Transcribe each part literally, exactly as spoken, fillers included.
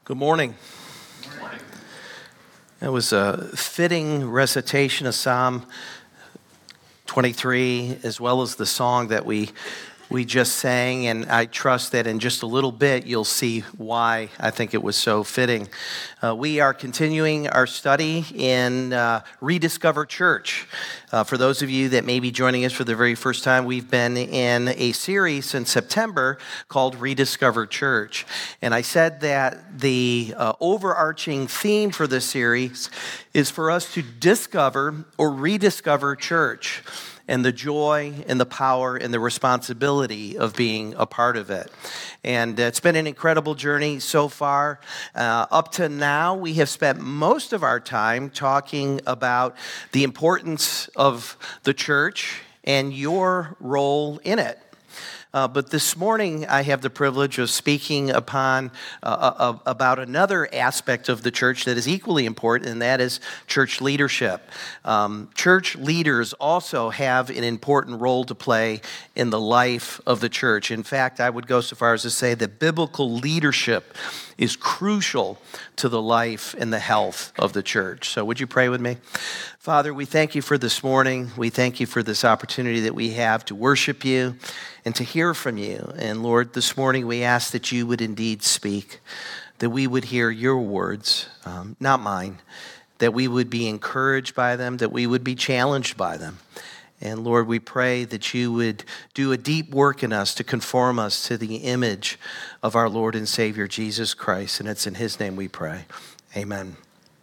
Good morning. Good morning. That was a fitting recitation of Psalm twenty-three, as well as the song that we we just sang, and I trust that in just a little bit you'll see why I think it was so fitting. Uh, we are continuing our study in uh, Rediscover Church. Uh, for those of you that may be joining us for the very first time, we've been in a series since September called Rediscover Church. And I said that the uh, overarching theme for this series is for us to discover or rediscover church, and the joy and the power and the responsibility of being a part of it. And it's been an incredible journey so far. Uh, up to now, we have spent most of our time talking about the importance of the church and your role in it. Uh, but this morning, I have the privilege of speaking upon uh, uh, about another aspect of the church that is equally important, and that is church leadership. Um, church leaders also have an important role to play in the life of the church. In fact, I would go so far as to say that biblical leadership is crucial to the life and the health of the church. So would you pray with me? Father, we thank you for this morning. We thank you for this opportunity that we have to worship you and to hear from you. And Lord, this morning we ask that you would indeed speak, that we would hear your words, um, not mine, that we would be encouraged by them, that we would be challenged by them. And Lord, we pray that you would do a deep work in us to conform us to the image of our Lord and Savior, Jesus Christ. And it's in his name we pray. Amen.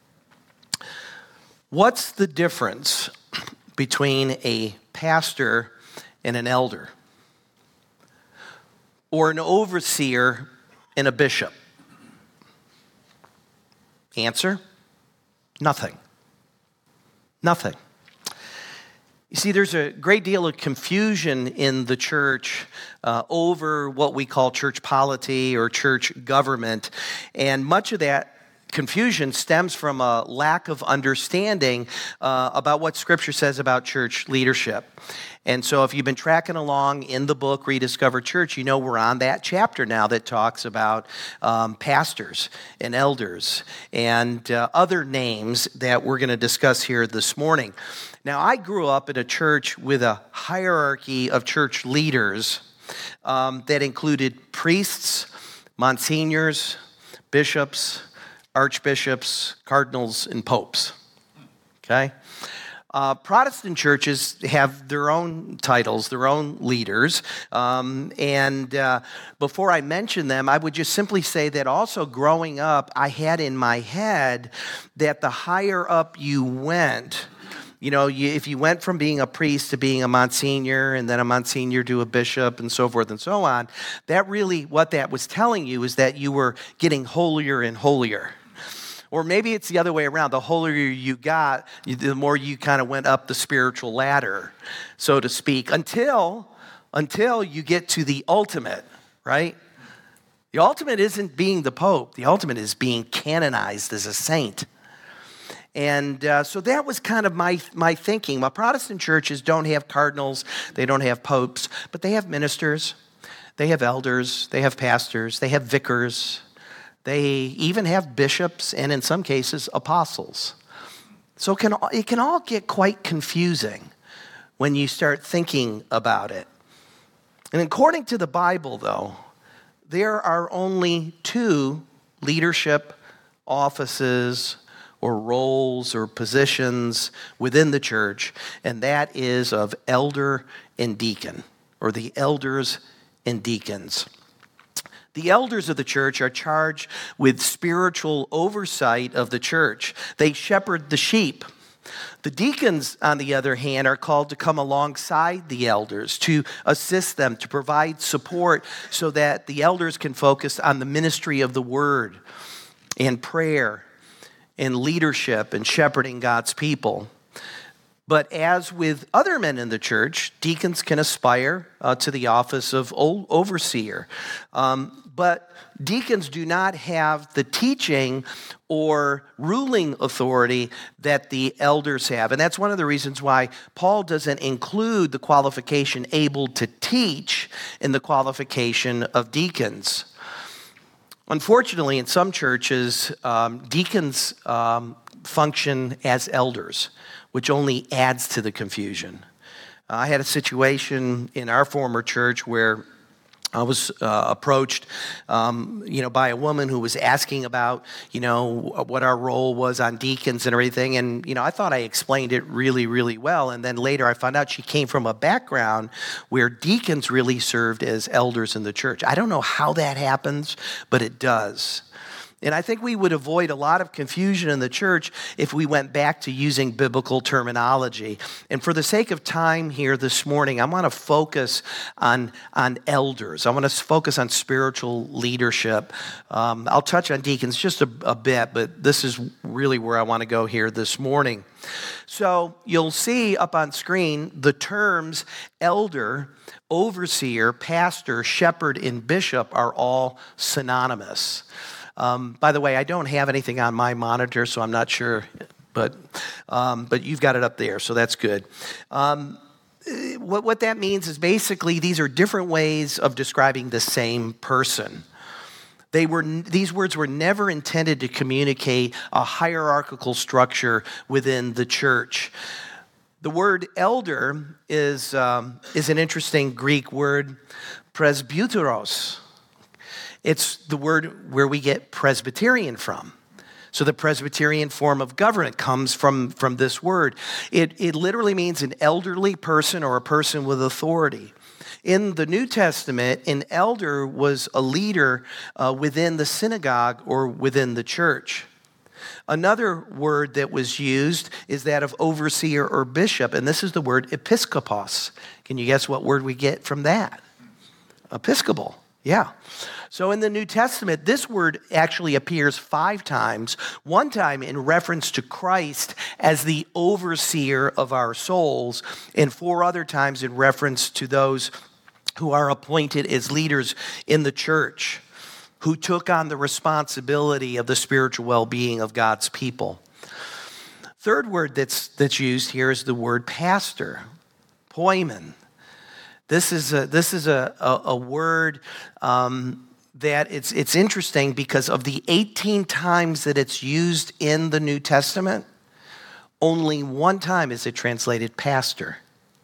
What's the difference between a pastor and an elder? Or an overseer and a bishop? Answer: nothing. Nothing. You see, there's a great deal of confusion in the church uh, over what we call church polity or church government, and much of that confusion stems from a lack of understanding uh, about what Scripture says about church leadership. And so if you've been tracking along in the book, Rediscover Church, you know we're on that chapter now that talks about um, pastors and elders and uh, other names that we're going to discuss here this morning. Now, I grew up in a church with a hierarchy of church leaders um, that included priests, monsignors, bishops, archbishops, cardinals, and popes. Okay? Uh, Protestant churches have their own titles, their own leaders, um, and uh, before I mention them, I would just simply say that also growing up, I had in my head that the higher up you went, you know, you, if you went from being a priest to being a monsignor and then a monsignor to a bishop and so forth and so on, that really, what that was telling you is that you were getting holier and holier. Or maybe it's the other way around. The holier you got, the more you kind of went up the spiritual ladder, so to speak, until, until you get to the ultimate, right? The ultimate isn't being the Pope. The ultimate is being canonized as a saint. And uh, so that was kind of my my thinking. My Protestant churches don't have cardinals, they don't have popes, but they have ministers, they have elders, they have pastors, they have vicars, they even have bishops, and in some cases, apostles. So it can, it can all get quite confusing when you start thinking about it. And according to the Bible, though, there are only two leadership offices or roles or positions within the church, and that is of elder and deacon, or the elders and deacons. The elders of the church are charged with spiritual oversight of the church. They shepherd the sheep. The deacons, on the other hand, are called to come alongside the elders, to assist them, to provide support so that the elders can focus on the ministry of the word and prayer and leadership and shepherding God's people. But as with other men in the church, deacons can aspire uh, to the office of overseer. Um, but deacons do not have the teaching or ruling authority that the elders have. And that's one of the reasons why Paul doesn't include the qualification able to teach in the qualification of deacons. Unfortunately, in some churches, um, deacons um, function as elders, which only adds to the confusion. I had a situation in our former church where I was uh, approached, um, you know, by a woman who was asking about, you know, what our role was on deacons and everything. And, you know, I thought I explained it really, really well. And then later I found out she came from a background where deacons really served as elders in the church. I don't know how that happens, but it does. And I think we would avoid a lot of confusion in the church if we went back to using biblical terminology. And for the sake of time here this morning, I want to focus on, on elders. I want to focus on spiritual leadership. Um, I'll touch on deacons just a, a bit, but this is really where I want to go here this morning. So you'll see up on screen the terms elder, overseer, pastor, shepherd, and bishop are all synonymous. Um, by the way, I don't have anything on my monitor, so I'm not sure, but um, but you've got it up there, so that's good. Um, what, what that means is basically these are different ways of describing the same person. They were these words were never intended to communicate a hierarchical structure within the church. The word elder is um, is an interesting Greek word, presbyteros. It's the word where we get Presbyterian from. So the Presbyterian form of government comes from, from this word. It, it literally means an elderly person or a person with authority. In the New Testament, an elder was a leader uh, within the synagogue or within the church. Another word that was used is that of overseer or bishop, and this is the word episkopos. Can you guess what word we get from that? Episcopal, yeah. So in the New Testament, this word actually appears five times, one time in reference to Christ as the overseer of our souls, and four other times in reference to those who are appointed as leaders in the church, who took on the responsibility of the spiritual well-being of God's people. Third word that's, that's used here is the word pastor, poimen. This is a, this is a, a, a word um, that it's, it's interesting because of the eighteen times that it's used in the New Testament, only one time is it translated pastor.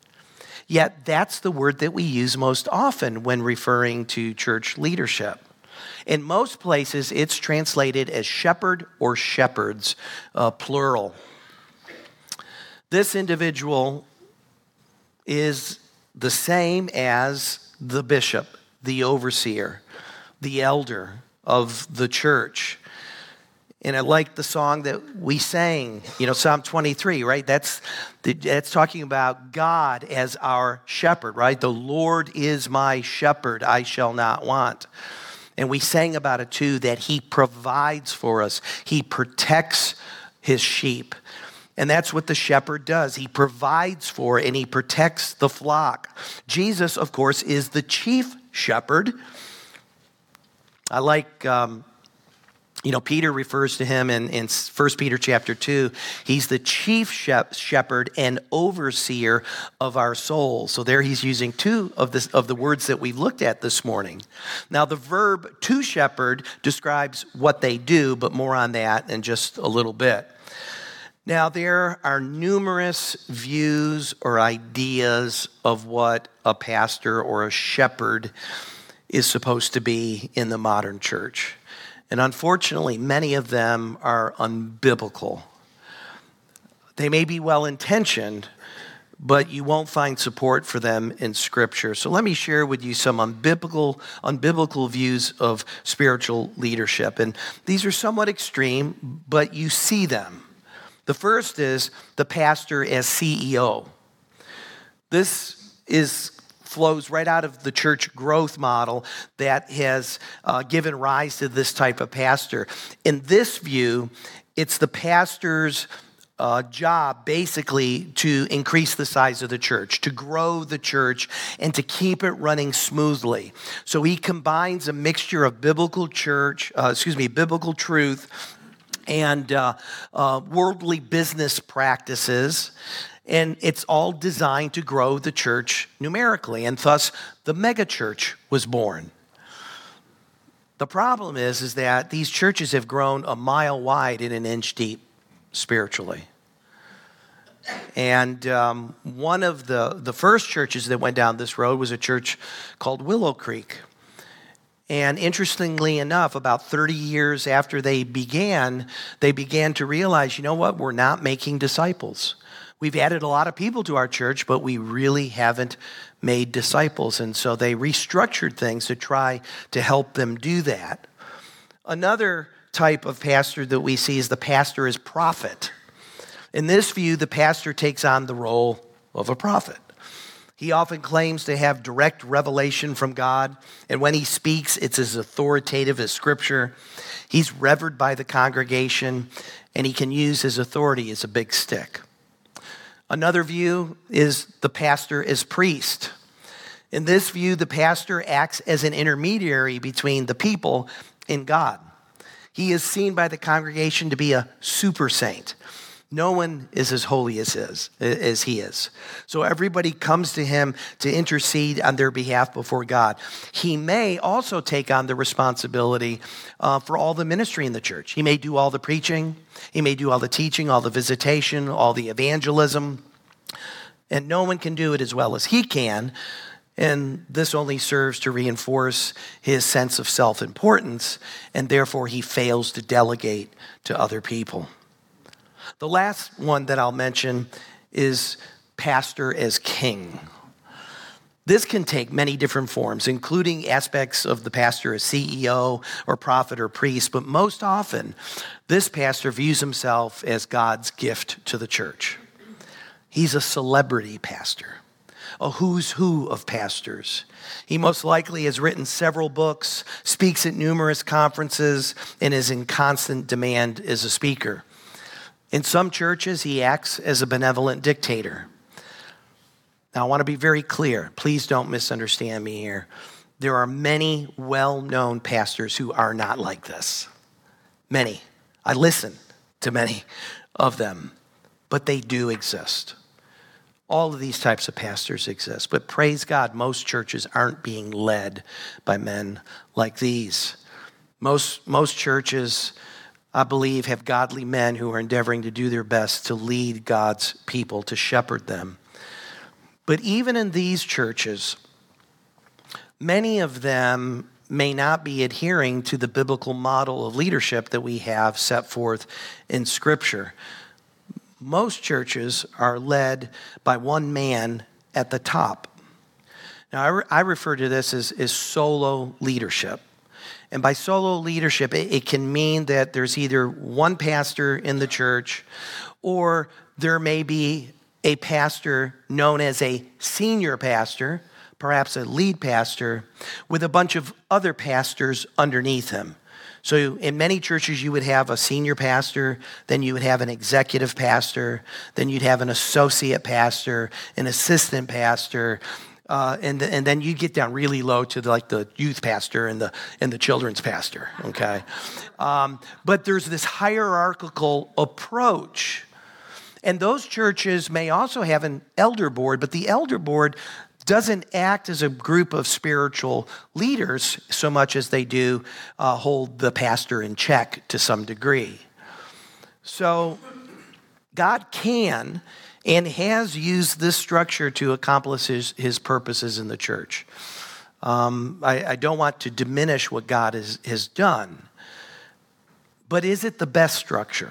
Yet that's the word that we use most often when referring to church leadership. In most places, it's translated as shepherd or shepherds, uh, plural. This individual is the same as the bishop, the overseer, the elder of the church. And I like the song that we sang, you know, Psalm twenty-three, right? That's that's talking about God as our shepherd, right? The Lord is my shepherd, I shall not want. And we sang about it too, that he provides for us. He protects his sheep. And that's what the shepherd does. He provides for and he protects the flock. Jesus, of course, is the chief shepherd. I like, um, you know, Peter refers to him in, in First Peter chapter two. He's the chief shepherd and overseer of our souls. So there he's using two of, this, of the words that we've looked at this morning. Now, the verb to shepherd describes what they do, but more on that in just a little bit. Now, there are numerous views or ideas of what a pastor or a shepherd is supposed to be in the modern church. And unfortunately, many of them are unbiblical. They may be well-intentioned, but you won't find support for them in Scripture. So let me share with you some unbiblical, unbiblical views of spiritual leadership. And these are somewhat extreme, but you see them. The first is the pastor as C E O. This is flows right out of the church growth model that has uh, given rise to this type of pastor. In this view, it's the pastor's uh, job basically to increase the size of the church, to grow the church, and to keep it running smoothly. So he combines a mixture of biblical church, uh, excuse me, biblical truth and uh, uh, worldly business practices. And it's all designed to grow the church numerically. And thus, the megachurch was born. The problem is, is that these churches have grown a mile wide and an inch deep spiritually. And um, one of the, the first churches that went down this road was a church called Willow Creek. And interestingly enough, about thirty years after they began, they began to realize, you know what, we're not making disciples. We've added a lot of people to our church, but we really haven't made disciples. And so they restructured things to try to help them do that. Another type of pastor that we see is the pastor as prophet. In this view, the pastor takes on the role of a prophet. He often claims to have direct revelation from God, and when he speaks, it's as authoritative as Scripture. He's revered by the congregation, and he can use his authority as a big stick. Another view is the pastor as priest. In this view, the pastor acts as an intermediary between the people and God. He is seen by the congregation to be a super saint. No one is as holy as, his, as he is. So everybody comes to him to intercede on their behalf before God. He may also take on the responsibility uh, for all the ministry in the church. He may do all the preaching. He may do all the teaching, all the visitation, all the evangelism. And no one can do it as well as he can. And this only serves to reinforce his sense of self-importance, and therefore he fails to delegate to other people. The last one that I'll mention is pastor as king. This can take many different forms, including aspects of the pastor as C E O or prophet or priest, but most often, this pastor views himself as God's gift to the church. He's a celebrity pastor, a who's who of pastors. He most likely has written several books, speaks at numerous conferences, and is in constant demand as a speaker. In some churches, he acts as a benevolent dictator. Now, I want to be very clear. Please don't misunderstand me here. There are many well-known pastors who are not like this. Many. I listen to many of them, but they do exist. All of these types of pastors exist, but praise God, most churches aren't being led by men like these. Most, most churches, I believe, have godly men who are endeavoring to do their best to lead God's people, to shepherd them. But even in these churches, many of them may not be adhering to the biblical model of leadership that we have set forth in Scripture. Most churches are led by one man at the top. Now, I, re- I refer to this as, as solo leadership. And by solo leadership, it, it can mean that there's either one pastor in the church, or there may be a pastor known as a senior pastor, perhaps a lead pastor, with a bunch of other pastors underneath him. So in many churches, you would have a senior pastor, then you would have an executive pastor, then you'd have an associate pastor, an assistant pastor, Uh, and, and then you get down really low to the, like the youth pastor and the and the children's pastor, okay? Um, but there's this hierarchical approach. And those churches may also have an elder board, but the elder board doesn't act as a group of spiritual leaders so much as they do uh, hold the pastor in check to some degree. So God can and has used this structure to accomplish his, his purposes in the church. Um, I, I don't want to diminish what God has, has done, but is it the best structure?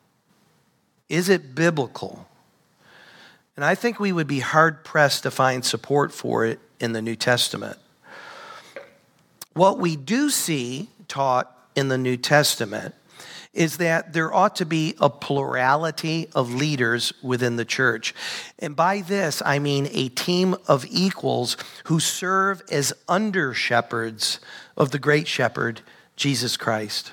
Is it biblical? And I think we would be hard-pressed to find support for it in the New Testament. What we do see taught in the New Testament is that there ought to be a plurality of leaders within the church. And by this, I mean a team of equals who serve as under-shepherds of the great shepherd, Jesus Christ.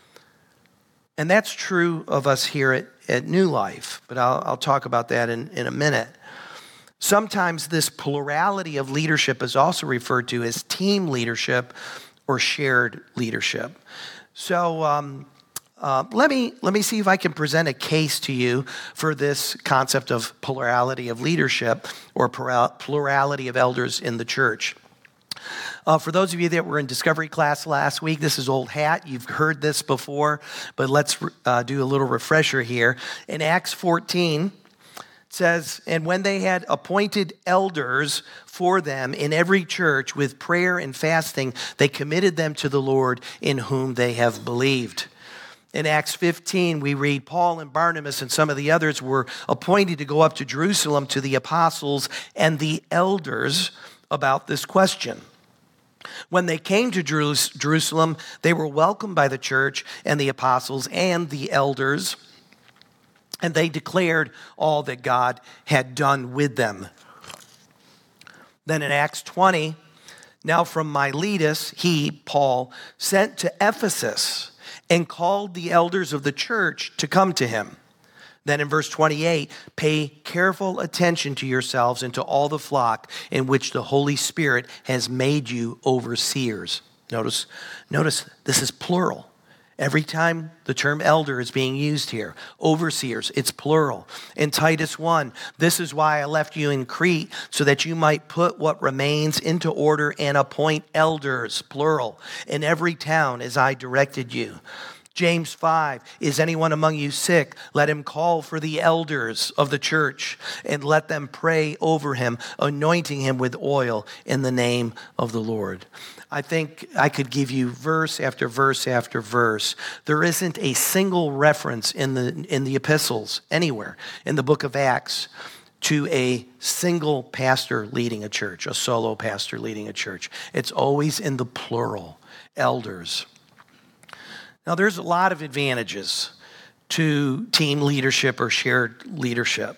And that's true of us here at, at New Life, but I'll, I'll talk about that in, in a minute. Sometimes this plurality of leadership is also referred to as team leadership or shared leadership. So, um, Uh, let me let me see if I can present a case to you for this concept of plurality of leadership or plurality of elders in the church. Uh, for those of you that were in Discovery class last week, this is old hat. You've heard this before, but let's uh, do a little refresher here. In Acts fourteen, it says, "And when they had appointed elders for them in every church with prayer and fasting, they committed them to the Lord in whom they have believed." In Acts fifteen, we read Paul and Barnabas and some of the others were appointed to go up to Jerusalem to the apostles and the elders about this question. When they came to Jerusalem, they were welcomed by the church and the apostles and the elders, and they declared all that God had done with them. Then in Acts twenty, "Now from Miletus, he, Paul, sent to Ephesus and called the elders of the church to come to him." Then in verse twenty-eight, "Pay careful attention to yourselves and to all the flock in which the Holy Spirit has made you overseers." Notice, notice this is plural. Every time the term elder is being used here, overseers, it's plural. In Titus one, "This is why I left you in Crete, so that you might put what remains into order and appoint elders," plural, "in every town as I directed you." James five, "Is anyone among you sick? Let him call for the elders of the church and let them pray over him, anointing him with oil in the name of the Lord." I think I could give you verse after verse after verse. There isn't a single reference in the in the epistles anywhere in the book of Acts to a single pastor leading a church, a solo pastor leading a church. It's always in the plural, elders. Now, there's a lot of advantages to team leadership or shared leadership.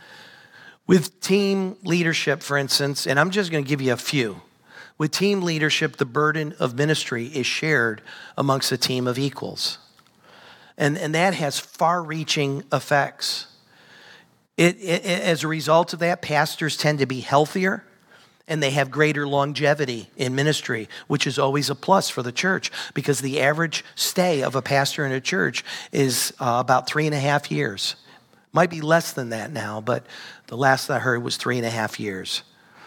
With team leadership, for instance, and I'm just going to give you a few. With team leadership, the burden of ministry is shared amongst a team of equals. And, and that has far-reaching effects. It, it, as a result of that, pastors tend to be healthier, and they have greater longevity in ministry, which is always a plus for the church because the average stay of a pastor in a church is uh, about three and a half years. Might be less than that now, but the last I heard was three and a half years.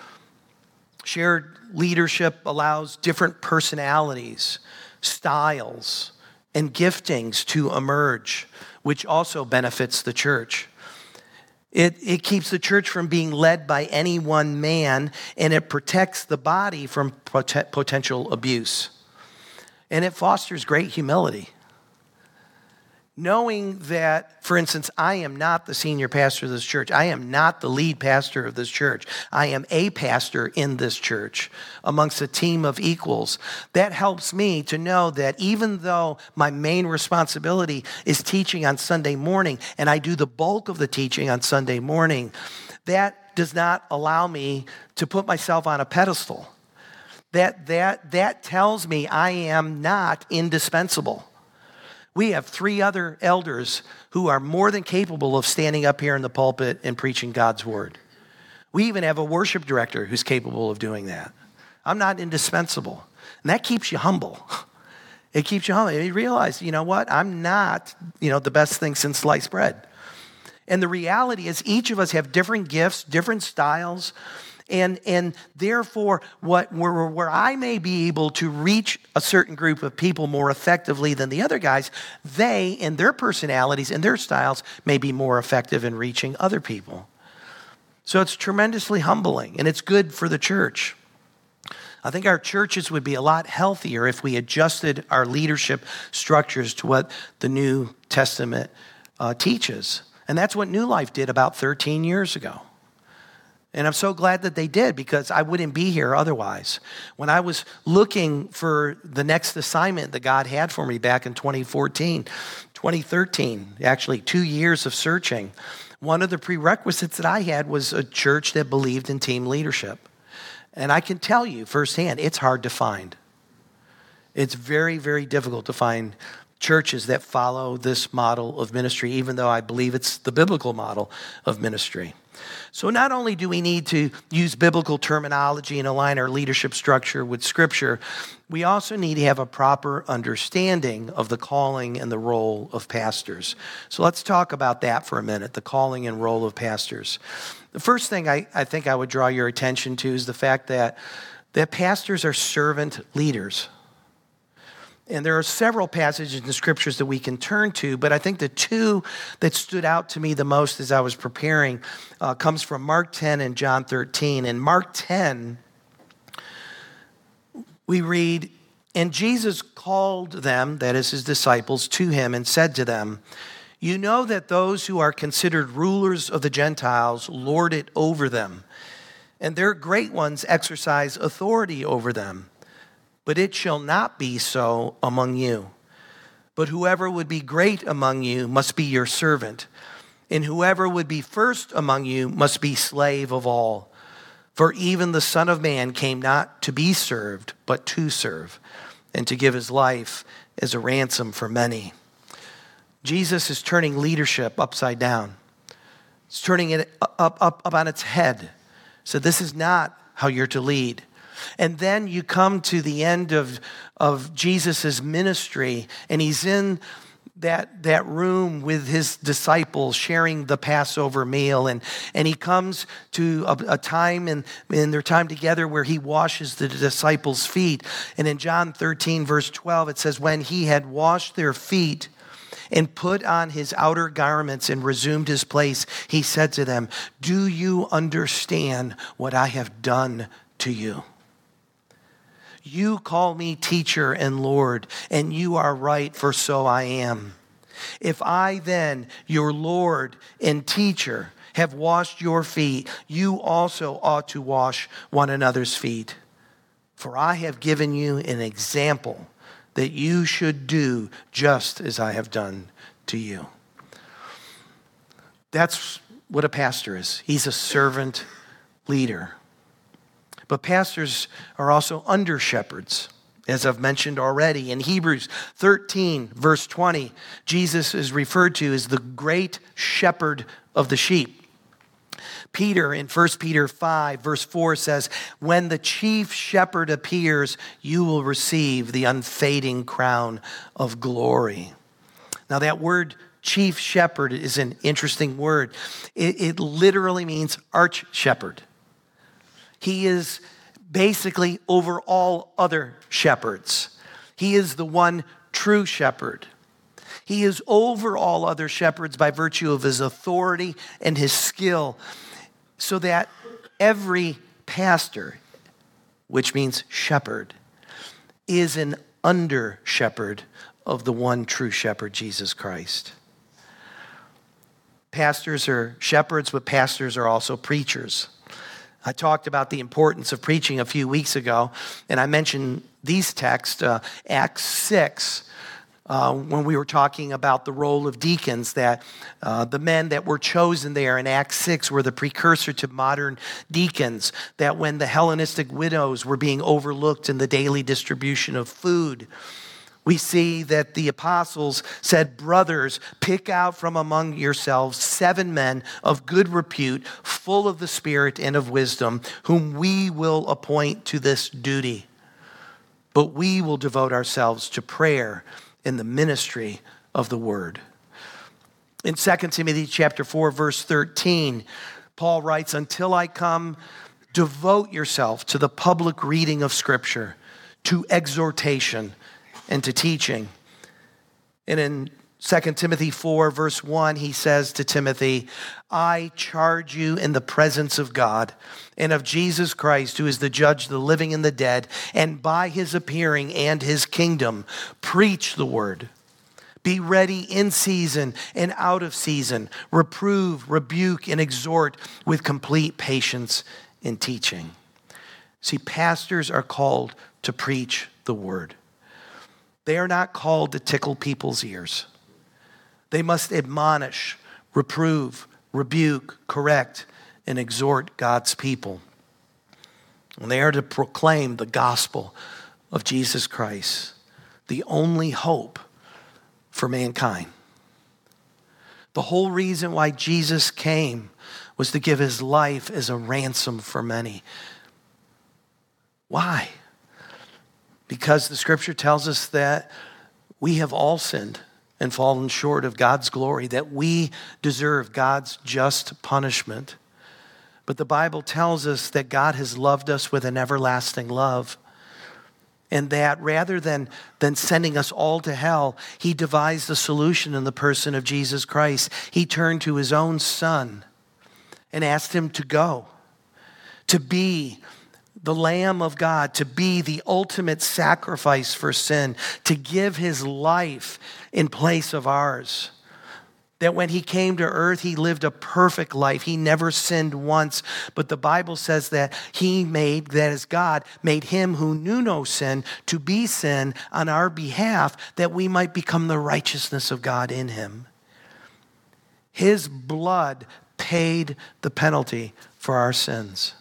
Shared leadership allows different personalities, styles, and giftings to emerge, which also benefits the church. It, it keeps the church from being led by any one man, and it protects the body from pot- potential abuse. And it fosters great humility. Knowing that, for instance, I am not the senior pastor of this church. I am not the lead pastor of this church. I am a pastor in this church amongst a team of equals. That helps me to know that even though my main responsibility is teaching on Sunday morning, and I do the bulk of the teaching on Sunday morning, that does not allow me to put myself on a pedestal. That, that, that tells me I am not indispensable. We have three other elders who are more than capable of standing up here in the pulpit and preaching God's word. We even have a worship director who's capable of doing that. I'm not indispensable. And that keeps you humble. It keeps you humble. You realize, you know what? I'm not, you know, the best thing since sliced bread. And the reality is each of us have different gifts, different styles, And and therefore, what where, where I may be able to reach a certain group of people more effectively than the other guys, they, in their personalities and their styles, may be more effective in reaching other people. So it's tremendously humbling, and it's good for the church. I think our churches would be a lot healthier if we adjusted our leadership structures to what the New Testament uh, teaches. And that's what New Life did about thirteen years ago. And I'm so glad that they did because I wouldn't be here otherwise. When I was looking for the next assignment that God had for me back in twenty fourteen, twenty thirteen, actually two years of searching, one of the prerequisites that I had was a church that believed in team leadership. And I can tell you firsthand, it's hard to find. It's very, very difficult to find churches that follow this model of ministry, even though I believe it's the biblical model of ministry. So not only do we need to use biblical terminology and align our leadership structure with Scripture, we also need to have a proper understanding of the calling and the role of pastors. So let's talk about that for a minute, the calling and role of pastors. The first thing I, I think I would draw your attention to is the fact that that pastors are servant leaders. And there are several passages in the scriptures that we can turn to, but I think the two that stood out to me the most as I was preparing uh, comes from Mark ten and John thirteen. In Mark ten, we read, "And Jesus called them," that is his disciples, "to him and said to them, 'You know that those who are considered rulers of the Gentiles lord it over them, and their great ones exercise authority over them. But it shall not be so among you. But whoever would be great among you must be your servant, and whoever would be first among you must be slave of all. For even the Son of Man came not to be served, but to serve, and to give his life as a ransom for many.'" Jesus is turning leadership upside down. He's turning it up, up, up on its head. So this is not how you're to lead. And then you come to the end of, of Jesus' ministry, and he's in that, that room with his disciples sharing the Passover meal. And, and he comes to a, a time in, in their time together where he washes the disciples' feet. And in John thirteen, verse twelve, it says, "When he had washed their feet and put on his outer garments and resumed his place, he said to them, 'Do you understand what I have done to you? You call me teacher and Lord, and you are right, for so I am. If I then, your Lord and teacher, have washed your feet, you also ought to wash one another's feet. For I have given you an example that you should do just as I have done to you.'" That's what a pastor is. He's a servant leader. But pastors are also under shepherds, as I've mentioned already. In Hebrews thirteen, verse twenty, Jesus is referred to as the great shepherd of the sheep. Peter in First Peter five, verse four says, "When the chief shepherd appears, you will receive the unfading crown of glory." Now that word chief shepherd is an interesting word. It, it literally means arch shepherd. He is basically over all other shepherds. He is the one true shepherd. He is over all other shepherds by virtue of his authority and his skill, so that every pastor, which means shepherd, is an under shepherd of the one true shepherd, Jesus Christ. Pastors are shepherds, but pastors are also preachers. I talked about the importance of preaching a few weeks ago, and I mentioned these texts, uh, Acts six, uh, when we were talking about the role of deacons, that uh, the men that were chosen there in Acts six were the precursor to modern deacons, that when the Hellenistic widows were being overlooked in the daily distribution of food, we see that the apostles said, "Brothers, pick out from among yourselves seven men of good repute, full of the Spirit and of wisdom, whom we will appoint to this duty. But we will devote ourselves to prayer and the ministry of the word." In Second Timothy chapter four, verse thirteen, Paul writes, "Until I come, devote yourself to the public reading of Scripture, to exhortation, and to teaching." And in Second Timothy four, verse one, he says to Timothy, "I charge you in the presence of God and of Jesus Christ, who is the judge of the living and the dead, and by his appearing and his kingdom, preach the word. Be ready in season and out of season. Reprove, rebuke, and exhort with complete patience in teaching." See, pastors are called to preach the word. They are not called to tickle people's ears. They must admonish, reprove, rebuke, correct, and exhort God's people. And they are to proclaim the gospel of Jesus Christ, the only hope for mankind. The whole reason why Jesus came was to give his life as a ransom for many. Why? Because the scripture tells us that we have all sinned and fallen short of God's glory, that we deserve God's just punishment. But the Bible tells us that God has loved us with an everlasting love. And that rather than, than sending us all to hell, he devised a solution in the person of Jesus Christ. He turned to his own son and asked him to go, to be the Lamb of God, to be the ultimate sacrifice for sin, to give his life in place of ours. That when he came to earth, he lived a perfect life. He never sinned once. But the Bible says that he made, that is God, made him who knew no sin to be sin on our behalf, that we might become the righteousness of God in him. His blood paid the penalty for our sins.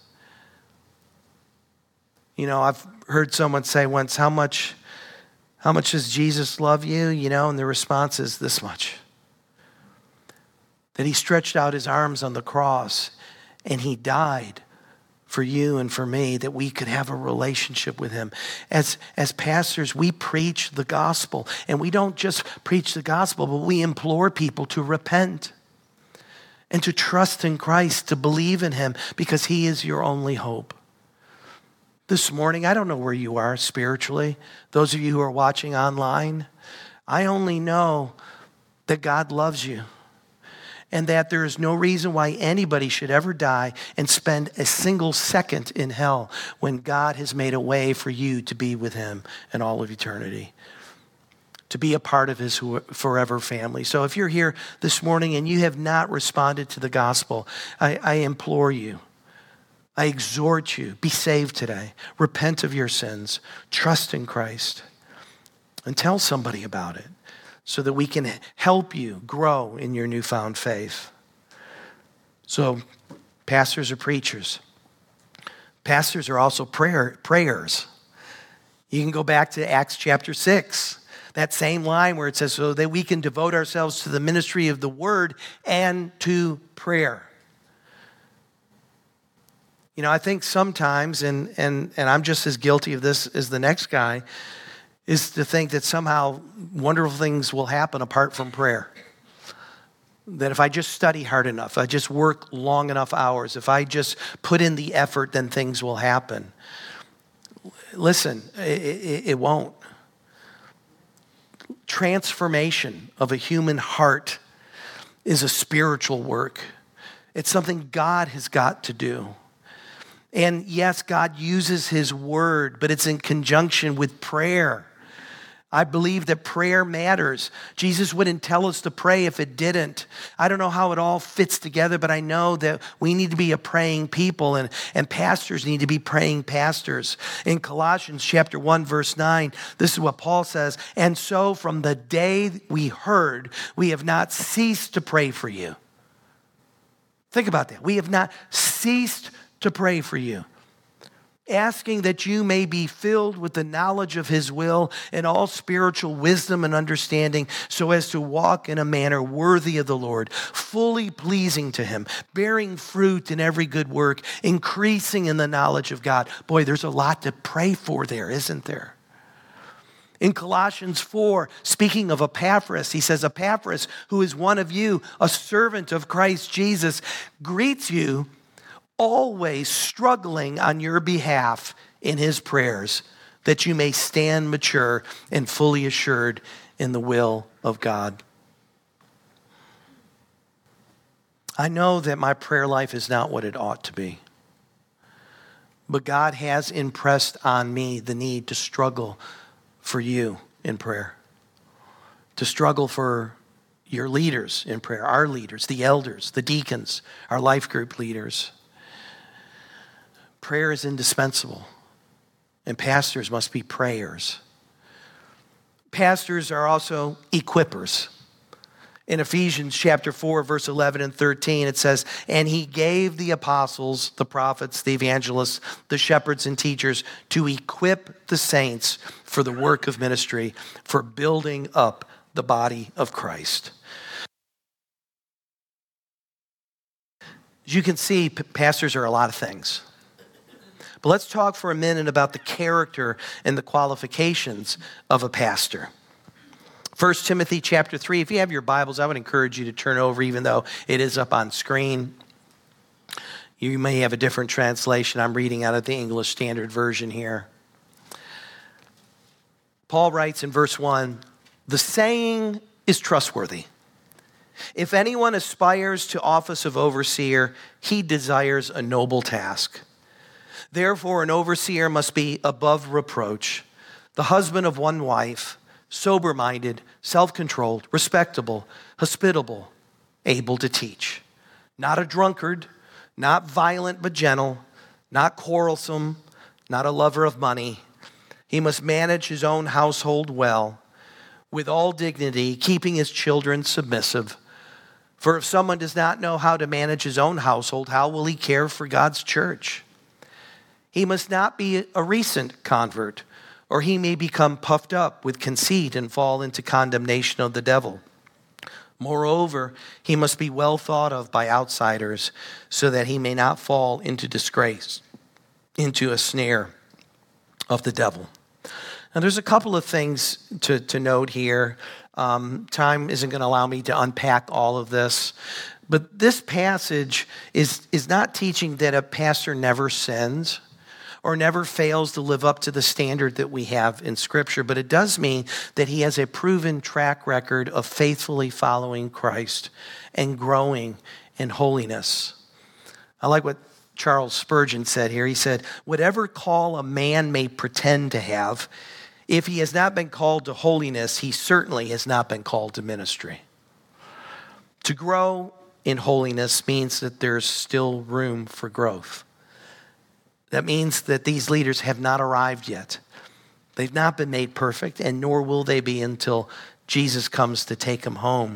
You know, I've heard someone say once, how much, how much does Jesus love you? You know, and the response is this much. That he stretched out his arms on the cross and he died for you and for me, that we could have a relationship with him. As, as pastors, we preach the gospel, and we don't just preach the gospel, but we implore people to repent and to trust in Christ, to believe in him, because he is your only hope. This morning, I don't know where you are spiritually. Those of you who are watching online, I only know that God loves you, and that there is no reason why anybody should ever die and spend a single second in hell when God has made a way for you to be with him in all of eternity, to be a part of his forever family. So if you're here this morning and you have not responded to the gospel, I, I implore you, I exhort you, be saved today. Repent of your sins, trust in Christ, and tell somebody about it, so that we can help you grow in your newfound faith. So, pastors are preachers. Pastors are also prayer prayers. You can go back to Acts chapter six, that same line where it says, so that we can devote ourselves to the ministry of the word and to prayer. You know, I think sometimes, and and and I'm just as guilty of this as the next guy, is to think that somehow wonderful things will happen apart from prayer. That if I just study hard enough, if I just work long enough hours, if I just put in the effort, then things will happen. Listen, it, it, it won't. Transformation of a human heart is a spiritual work. It's something God has got to do. And yes, God uses his word, but it's in conjunction with prayer. I believe that prayer matters. Jesus wouldn't tell us to pray if it didn't. I don't know how it all fits together, but I know that we need to be a praying people, and, and pastors need to be praying pastors. In Colossians chapter one, verse nine, this is what Paul says, and so from the day we heard, we have not ceased to pray for you. Think about that. We have not ceased to pray for you, asking that you may be filled with the knowledge of his will and all spiritual wisdom and understanding, so as to walk in a manner worthy of the Lord, fully pleasing to him, bearing fruit in every good work, increasing in the knowledge of God. Boy, there's a lot to pray for there, isn't there? In Colossians four, speaking of Epaphras, he says, Epaphras, who is one of you, a servant of Christ Jesus, greets you, always struggling on your behalf in his prayers, that you may stand mature and fully assured in the will of God. I know that my prayer life is not what it ought to be, but God has impressed on me the need to struggle for you in prayer, to struggle for your leaders in prayer, our leaders, the elders, the deacons, our life group leaders. Prayer is indispensable, and pastors must be prayers. Pastors are also equippers. In Ephesians chapter four, verse eleven and thirteen, it says, and he gave the apostles, the prophets, the evangelists, the shepherds and teachers to equip the saints for the work of ministry, for building up the body of Christ. As you can see, pastors are a lot of things. But let's talk for a minute about the character and the qualifications of a pastor. First Timothy chapter three, if you have your Bibles, I would encourage you to turn over, even though it is up on screen. You may have a different translation. I'm reading out of the English Standard Version here. Paul writes in verse one, "The saying is trustworthy. If anyone aspires to office of overseer, he desires a noble task. Therefore, an overseer must be above reproach, the husband of one wife, sober-minded, self-controlled, respectable, hospitable, able to teach. Not a drunkard, not violent but gentle, not quarrelsome, not a lover of money. He must manage his own household well, with all dignity, keeping his children submissive. For if someone does not know how to manage his own household, how will he care for God's church? He must not be a recent convert, or he may become puffed up with conceit and fall into condemnation of the devil. Moreover, he must be well thought of by outsiders, so that he may not fall into disgrace, into a snare of the devil." Now, there's a couple of things to, to note here. Um, time isn't going to allow me to unpack all of this. But this passage is, is not teaching that a pastor never sins or never fails to live up to the standard that we have in Scripture. But it does mean that he has a proven track record of faithfully following Christ and growing in holiness. I like what Charles Spurgeon said here. He said, "Whatever call a man may pretend to have, if he has not been called to holiness, he certainly has not been called to ministry." To grow in holiness means that there's still room for growth. That means that these leaders have not arrived yet. They've not been made perfect, and nor will they be until Jesus comes to take them home.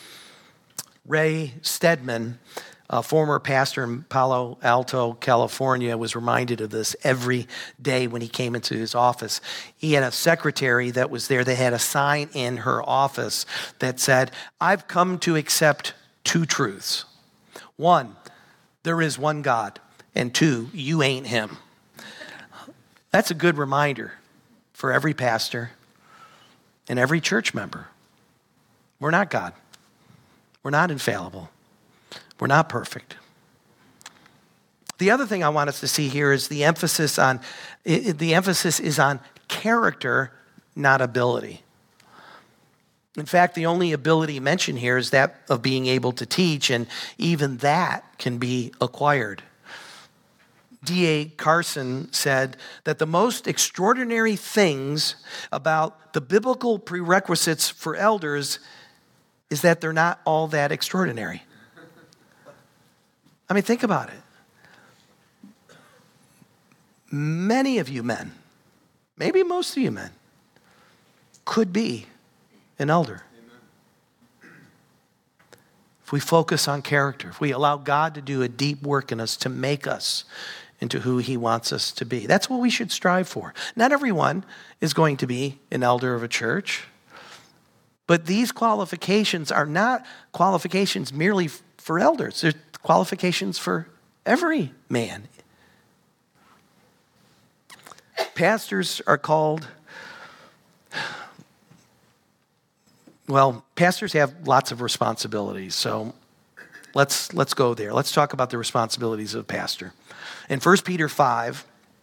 Ray Stedman, a former pastor in Palo Alto, California, was reminded of this every day when he came into his office. He had a secretary that was there that had a sign in her office that said, "I've come to accept two truths. One, there is one God. And two, you ain't him." That's a good reminder for every pastor and every church member. We're not God. We're not infallible. We're not perfect. The other thing I want us to see here is the emphasis on the emphasis is on character, not ability. In fact, the only ability mentioned here is that of being able to teach, and even that can be acquired. D A Carson said that the most extraordinary things about the biblical prerequisites for elders is that they're not all that extraordinary. I mean, think about it. Many of you men, maybe most of you men, could be an elder. If we focus on character, if we allow God to do a deep work in us to make us into who he wants us to be. That's what we should strive for. Not everyone is going to be an elder of a church, but these qualifications are not qualifications merely for elders. They're qualifications for every man. Pastors are called, well, pastors have lots of responsibilities, so let's let's go there. Let's talk about the responsibilities of a pastor. In First Peter five,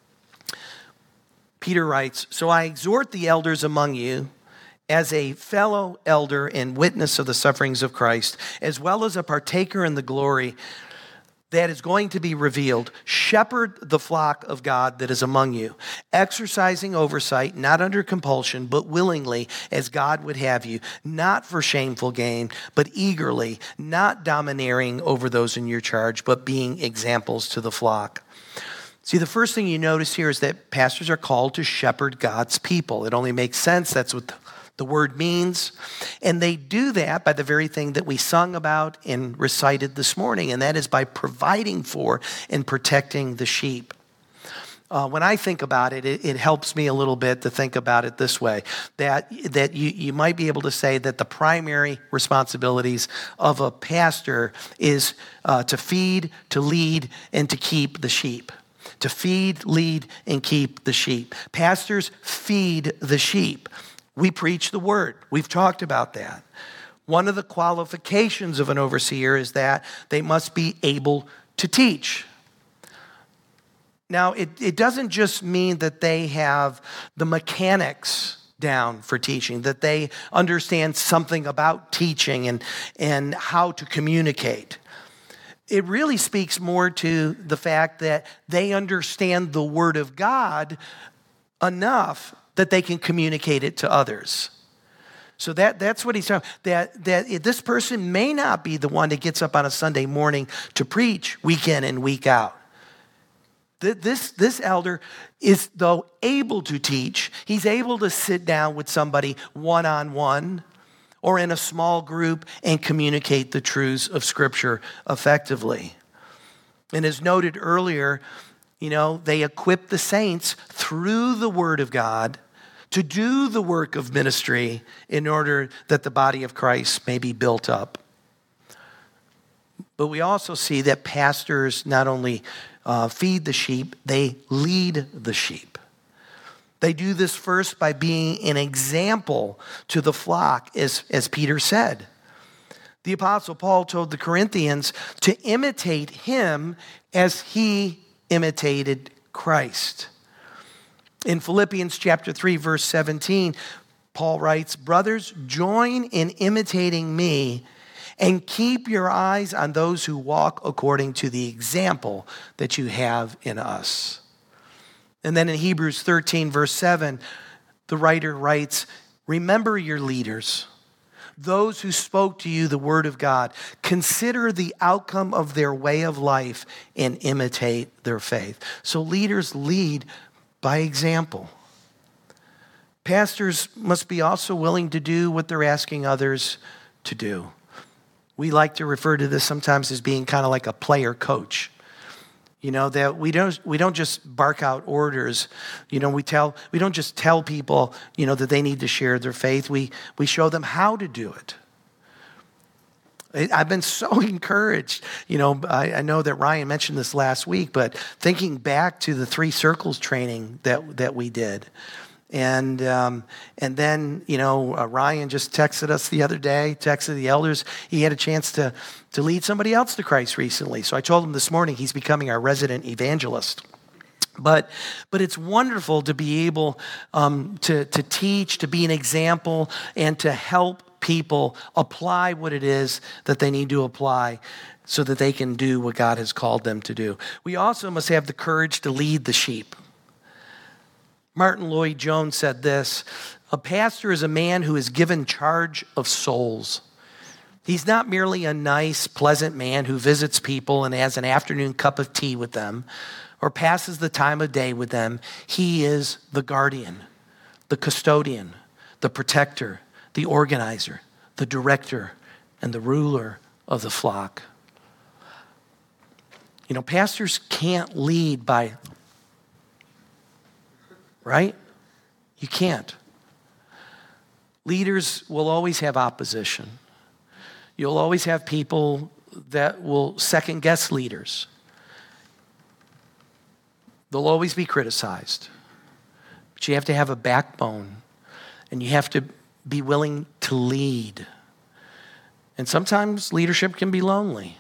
Peter writes, "So I exhort the elders among you as a fellow elder and witness of the sufferings of Christ, as well as a partaker in the glory that is going to be revealed. Shepherd the flock of God that is among you, exercising oversight, not under compulsion, but willingly, as God would have you, not for shameful gain, but eagerly, not domineering over those in your charge, but being examples to the flock." See, the first thing you notice here is that pastors are called to shepherd God's people. It only makes sense. That's what the word means. And they do that by the very thing that we sung about and recited this morning, and that is by providing for and protecting the sheep. Uh, when I think about it, it, it helps me a little bit to think about it this way, that, that you, you might be able to say that the primary responsibilities of a pastor is uh, to feed, to lead, and to keep the sheep. To feed, lead, and keep the sheep. Pastors feed the sheep. We preach the word. We've talked about that. One of the qualifications of an overseer is that they must be able to teach. Now, it, it doesn't just mean that they have the mechanics down for teaching, that they understand something about teaching and, and how to communicate. It really speaks more to the fact that they understand the Word of God enough that they can communicate it to others. So that, that's what he's talking about. That, that this person may not be the one that gets up on a Sunday morning to preach week in and week out. This, this elder is, though, able to teach. He's able to sit down with somebody one-on-one or in a small group and communicate the truths of Scripture effectively. And as noted earlier, you know, they equip the saints through the Word of God to do the work of ministry in order that the body of Christ may be built up. But we also see that pastors not only uh, feed the sheep, they lead the sheep. They do this first by being an example to the flock, as, as Peter said. The Apostle Paul told the Corinthians to imitate him as he imitated Christ. In Philippians chapter three, verse seventeen, Paul writes, "Brothers, join in imitating me and keep your eyes on those who walk according to the example that you have in us." And then in Hebrews thirteen, verse seven, the writer writes, "Remember your leaders, those who spoke to you the word of God. Consider the outcome of their way of life and imitate their faith." So leaders lead by example. Pastors must be also willing to do what they're asking others to do. We like to refer to this sometimes as being kind of like a player coach. You know, that we don't we don't just bark out orders. You know, we tell we don't just tell people, you know, that they need to share their faith. We we show them how to do it. I've been so encouraged. You know, I, I know that Ryan mentioned this last week, but thinking back to the Three Circles training that that we did. And um, and then, you know, uh, Ryan just texted us the other day, texted the elders. He had a chance to, to lead somebody else to Christ recently. So I told him this morning he's becoming our resident evangelist. But but it's wonderful to be able um, to, to teach, to be an example, and to help people apply what it is that they need to apply so that they can do what God has called them to do. We also must have the courage to lead the sheep. Martin Lloyd-Jones said this: "A pastor is a man who is given charge of souls. He's not merely a nice, pleasant man who visits people and has an afternoon cup of tea with them or passes the time of day with them. He is the guardian, the custodian, the protector, the organizer, the director, and the ruler of the flock." You know, pastors can't lead by, right? You can't. Leaders will always have opposition. You'll always have people that will second guess leaders. They'll always be criticized. But you have to have a backbone, and you have to be willing to lead. And sometimes leadership can be lonely.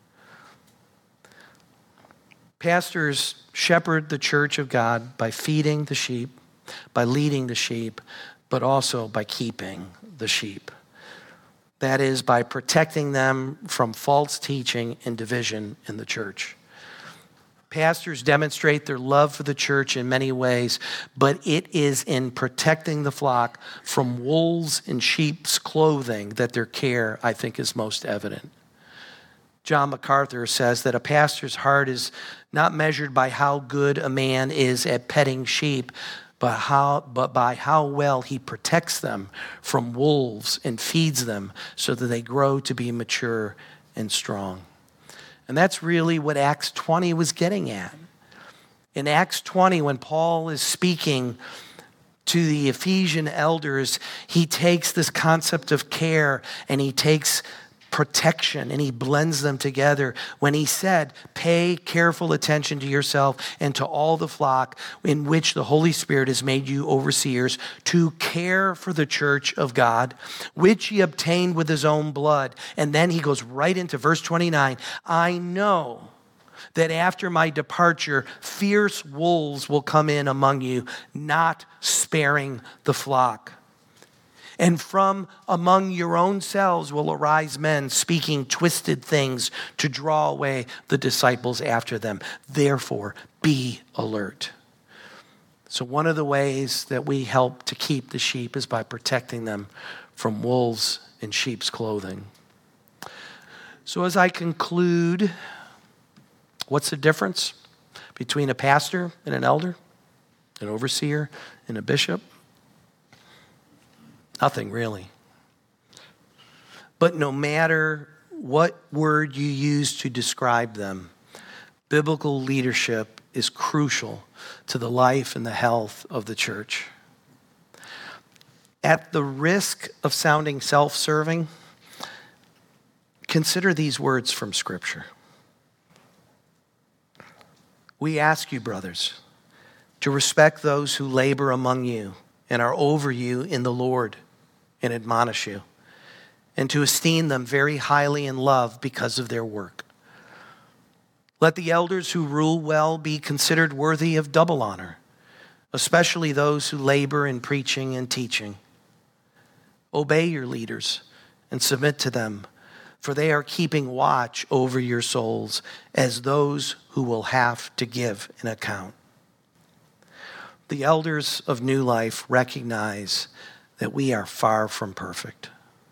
Pastors shepherd the church of God by feeding the sheep, by leading the sheep, but also by keeping the sheep. That is, by protecting them from false teaching and division in the church. Pastors demonstrate their love for the church in many ways, but it is in protecting the flock from wolves in sheep's clothing that their care, I think, is most evident. John MacArthur says that a pastor's heart is not measured by how good a man is at petting sheep, but how, but by how well he protects them from wolves and feeds them so that they grow to be mature and strong. And that's really what Acts twenty was getting at. In Acts twenty, when Paul is speaking to the Ephesian elders, he takes this concept of care and he takes protection and he blends them together when he said, "Pay careful attention to yourself and to all the flock in which the Holy Spirit has made you overseers to care for the church of God, which he obtained with his own blood." And then he goes right into verse twenty-nine. "I know that after my departure, fierce wolves will come in among you, not sparing the flock. And from among your own selves will arise men speaking twisted things to draw away the disciples after them. Therefore, be alert. So one of the ways that we help to keep the sheep is by protecting them from wolves in sheep's clothing. So as I conclude, what's the difference between a pastor and an elder, an overseer and a bishop? Nothing really. But no matter what word you use to describe them, biblical leadership is crucial to the life and the health of the church. At the risk of sounding self-serving, consider these words from Scripture. We ask you, brothers, to respect those who labor among you and are over you in the Lord and admonish you, and to esteem them very highly in love because of their work. Let the elders who rule well be considered worthy of double honor, especially those who labor in preaching and teaching. Obey your leaders and submit to them, for they are keeping watch over your souls as those who will have to give an account. The elders of New Life recognize that we are far from perfect.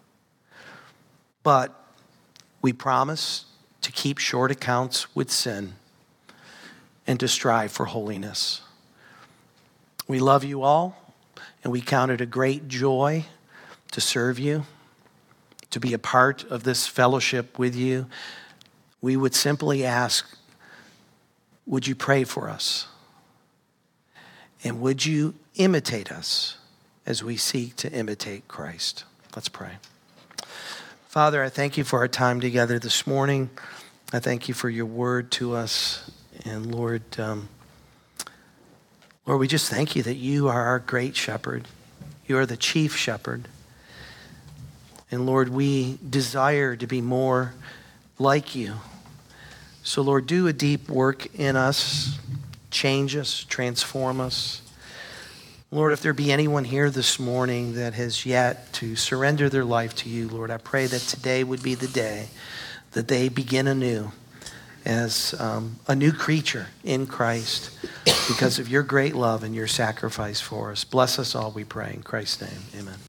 But we promise to keep short accounts with sin and to strive for holiness. We love you all, and we count it a great joy to serve you, to be a part of this fellowship with you. We would simply ask, would you pray for us? And would you imitate us as we seek to imitate Christ? Let's pray. Father, I thank you for our time together this morning. I thank you for your word to us. And Lord, um, Lord, we just thank you that you are our great shepherd. You are the chief shepherd. And Lord, we desire to be more like you. So Lord, do a deep work in us, change us, transform us. Lord, if there be anyone here this morning that has yet to surrender their life to you, Lord, I pray that today would be the day that they begin anew as um, a new creature in Christ because of your great love and your sacrifice for us. Bless us all, we pray. In Christ's name, amen.